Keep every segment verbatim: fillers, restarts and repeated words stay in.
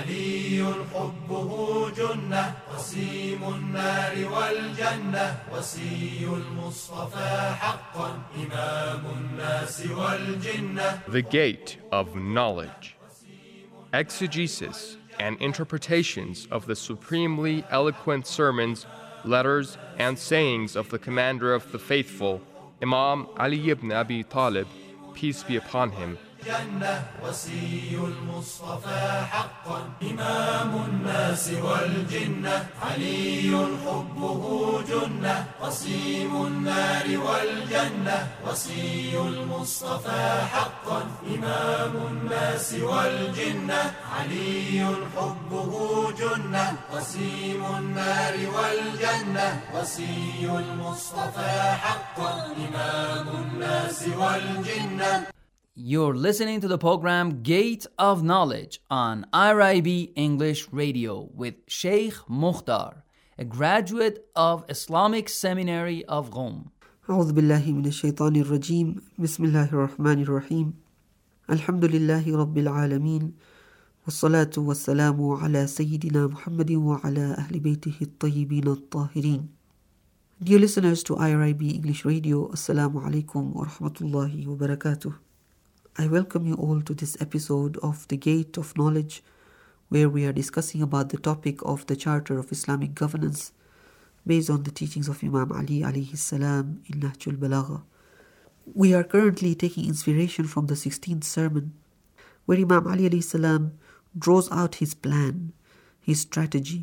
علي حبه جنة قسيم النار والجنة وصي المصطفى حقا إمام الناس والجنة. The Gate of Knowledge. Exegesis and interpretations of the supremely eloquent sermons, letters, and sayings of the Commander of the Faithful, Imam Ali ibn Abi Talib, peace be upon him. جنة وصي المصطفى حقا إمام الناس والجنة علي حبه جنة قسيم النار والجنة وصي المصطفى حقا إمام الناس والجنة علي حبه جنة قسيم النار والجنة وصي المصطفى حقا إمام الناس والجنة. You're listening to the program Gate of Knowledge on I R I B English Radio with Sheikh Mukhtar, a graduate of Islamic Seminary of Qom. أعوذ بالله من الشيطان الرجيم بسم الله الرحمن الرحيم الحمد لله رب العالمين والصلاة والسلام على سيدنا محمد وعلى أهل بيته الطيبين الطاهرين. Dear listeners to I R I B English Radio, Assalamu alaikum wa rahmatullahi wa barakatuh. I welcome you all to this episode of The Gate of Knowledge, where we are discussing about the topic of the Charter of Islamic Governance based on the teachings of Imam Ali alayhi salam in Nahjul Balagha. We are currently taking inspiration from the sixteenth sermon, where Imam Ali alayhi salam draws out his plan, his strategy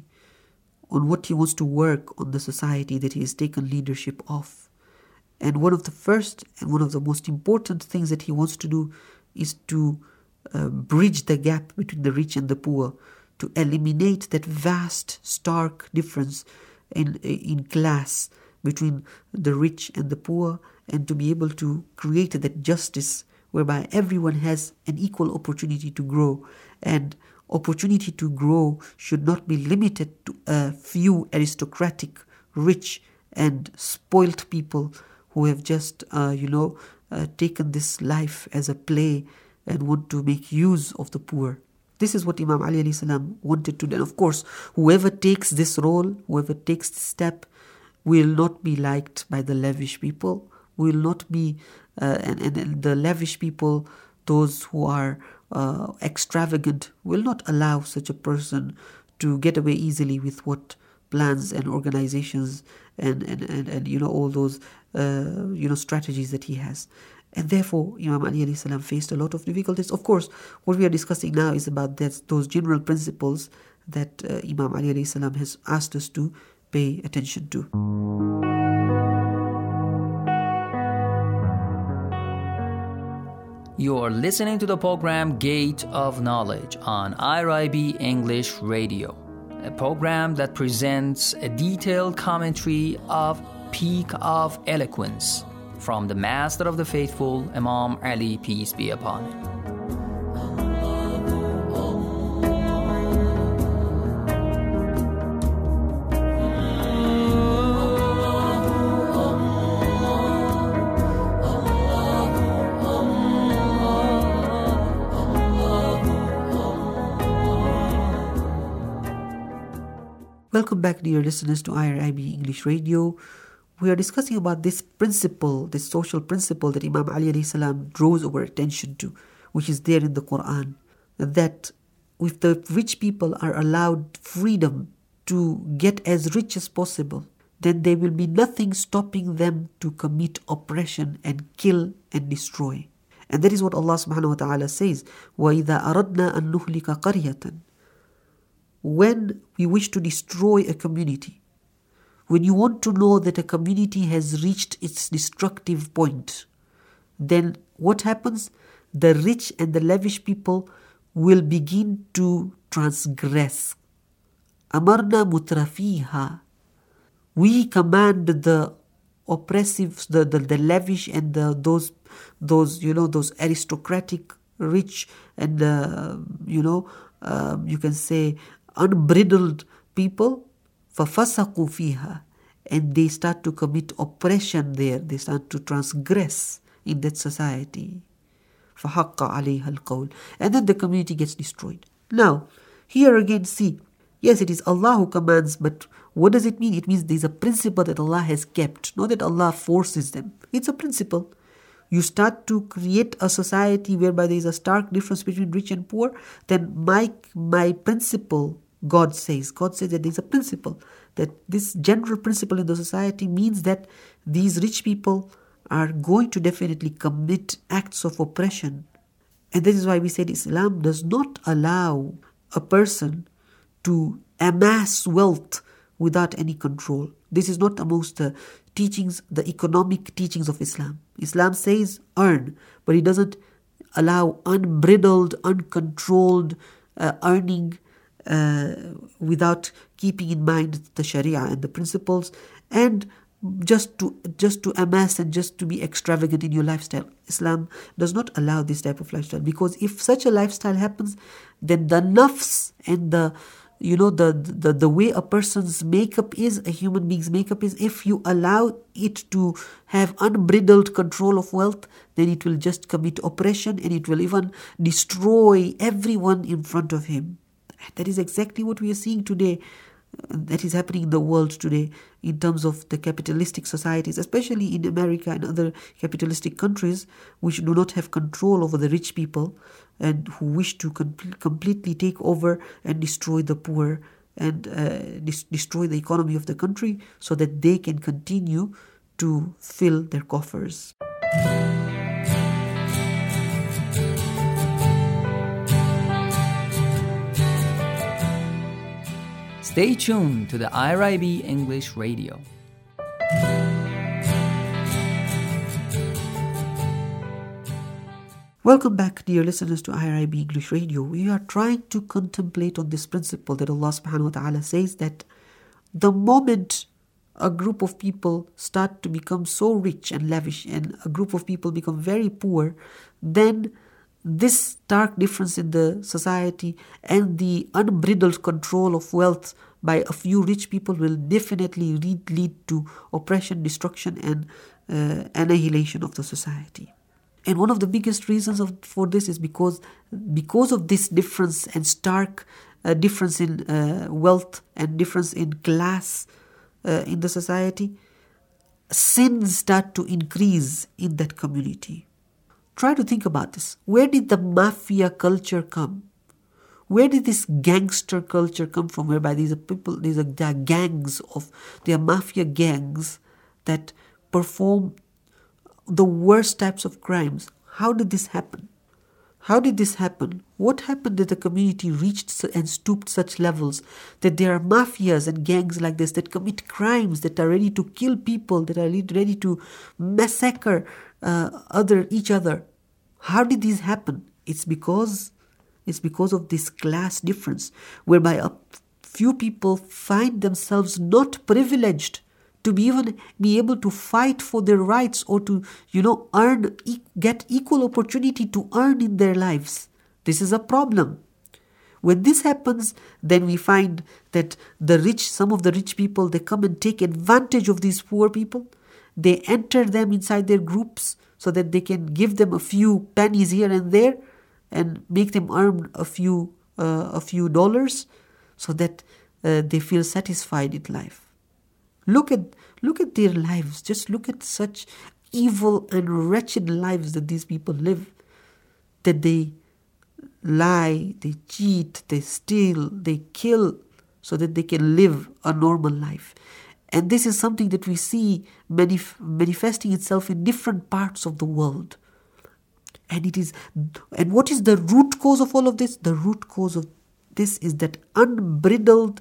on what he wants to work on the society that he has taken leadership of. And one of the first and one of the most important things that he wants to do is to uh, bridge the gap between the rich and the poor, to eliminate that vast, stark difference in, in class between the rich and the poor, and to be able to create that justice whereby everyone has an equal opportunity to grow. And opportunity to grow should not be limited to a few aristocratic, rich and spoilt people who have just, uh, you know, uh, taken this life as a play and want to make use of the poor. This is what Imam Ali alayhi salam wanted to do. And of course, whoever takes this role, whoever takes this step, will not be liked by the lavish people, will not be, uh, and, and the lavish people, those who are uh, extravagant, will not allow such a person to get away easily with what plans and organizations and, and, and, and you know, all those uh, you know, strategies that he has. And therefore, Imam Ali alayhi salam faced a lot of difficulties. Of course, what we are discussing now is about that, those general principles that uh, Imam Ali alayhi salam has asked us to pay attention to. You are listening to the program Gate of Knowledge on I R I B English Radio, a program that presents a detailed commentary of Peak of Eloquence from the Master of the Faithful, Imam Ali, peace be upon him. Welcome back, dear listeners, to I R I B English Radio. We are discussing about this principle, this social principle that Imam Ali alayhi salam draws our attention to, which is there in the Quran, that if the rich people are allowed freedom to get as rich as possible, then there will be nothing stopping them to commit oppression and kill and destroy. And that is what Allah subhanahu wa ta'ala says, وَإِذَا أَرَدْنَا أَن نُهْلِكَ قَرْيَةً. When we wish to destroy a community, when you want to know that a community has reached its destructive point, then what happens? The rich and the lavish people will begin to transgress. Amarna mutrafiha. We command the oppressive, the, the, the lavish and the, those, those, you know, those aristocratic, rich and, uh, you know, uh, you can say unbridled people, فَفَسَقُوا فِيهَا, and they start to commit oppression there, they start to transgress in that society. فَحَقَّ عَلَيْهَا الْقَوْلِ, and then the community gets destroyed. Now, Here again, see, yes, it is Allah who commands, but what does it mean? It means there's a principle that Allah has kept, not that Allah forces them. It's a principle. You start to create a society whereby there is a stark difference between rich and poor, then my, my principle, God says, God says that there's a principle, that this general principle in the society means that these rich people are going to definitely commit acts of oppression. And this is why we said Islam does not allow a person to amass wealth without any control. This is not amongst the teachings, the economic teachings of Islam. Islam says earn, but it doesn't allow unbridled, uncontrolled uh, earning uh, without keeping in mind the Sharia and the principles, and just to just to amass and just to be extravagant in your lifestyle. Islam does not allow this type of lifestyle, because if such a lifestyle happens, then the nafs and the you know the, the the way a person's makeup is, a human being's makeup is, if you allow it to have unbridled control of wealth, then it will just commit oppression and it will even destroy everyone in front of him. That is exactly what we are seeing today. That is happening in the world today in terms of the capitalistic societies, especially in America and other capitalistic countries which do not have control over the rich people and who wish to com- completely take over and destroy the poor and uh, dis- destroy the economy of the country so that they can continue to fill their coffers. Stay tuned to the I R I B English Radio. Welcome back, dear listeners, to I R I B English Radio. We are trying to contemplate on this principle that Allah subhanahu wa ta'ala says that the moment a group of people start to become so rich and lavish and a group of people become very poor, then this stark difference in the society and the unbridled control of wealth by a few rich people will definitely lead, lead to oppression, destruction, and uh, annihilation of the society. And one of the biggest reasons of, for this is because because of this difference and stark uh, difference in uh, wealth and difference in class uh, in the society, sins start to increase in that community. Try to think about this. Where did the mafia culture come? Where did this gangster culture come from, whereby these are people, these are, there are gangs of, they are mafia gangs that perform the worst types of crimes? How did this happen? How did this happen? What happened that the community reached and stooped such levels that there are mafias and gangs like this that commit crimes, that are ready to kill people, that are ready to massacre uh, other each other? How did this happen? It's because it's because of this class difference, whereby a few people find themselves not privileged to be even be able to fight for their rights or to, you know, earn, get equal opportunity to earn in their lives. This is a problem. When this happens, then we find that the rich, some of the rich people, they come and take advantage of these poor people. They enter them inside their groups so that they can give them a few pennies here and there and make them earn a few uh, a few dollars so that uh, they feel satisfied in life. Look at look at their lives. Just look at such evil and wretched lives that these people live. That they lie, they cheat, they steal, they kill so that they can live a normal life. And this is something that we see manif- manifesting itself in different parts of the world. And it is, and what is the root cause of all of this? The root cause of this is that unbridled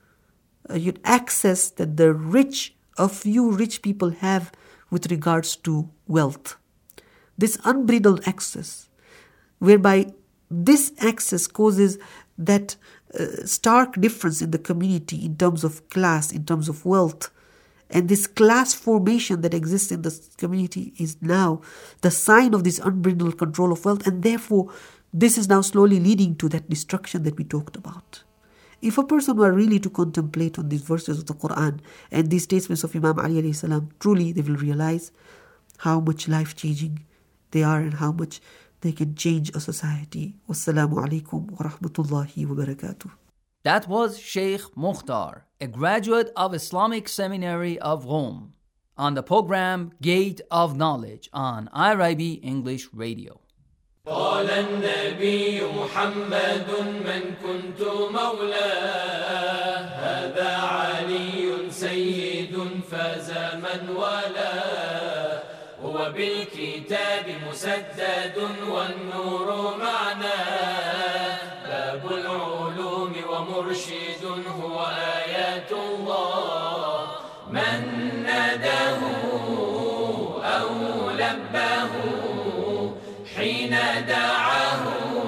uh, access that the rich, a few rich people have with regards to wealth. This unbridled access, whereby this access causes that uh, stark difference in the community in terms of class, in terms of wealth. And this class formation that exists in the community is now the sign of this unbridled control of wealth. And therefore, this is now slowly leading to that destruction that we talked about. If a person were really to contemplate on these verses of the Quran and these statements of Imam Ali alayhi salam, truly they will realize how much life-changing they are and how much they can change a society. Wassalamu alaikum wa rahmatullahi wa barakatuh. That was Sheikh Mukhtar, a graduate of Islamic Seminary of Rome, on the program Gate of Knowledge on I R I B English Radio. قال النبي محمد من كنت مولاه هذا علي سيد فاز من والاه هو بالكتاب مسدد والنور معناه باب العلوم ومرشد هو آيات الله من ناداه أو لباه حين دعاه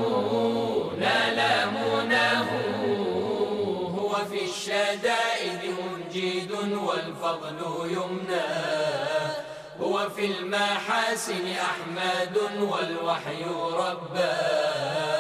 نال مناه هو في الشدائد منجد والفضل يمناه هو في المحاسن أحمد والوحي رباه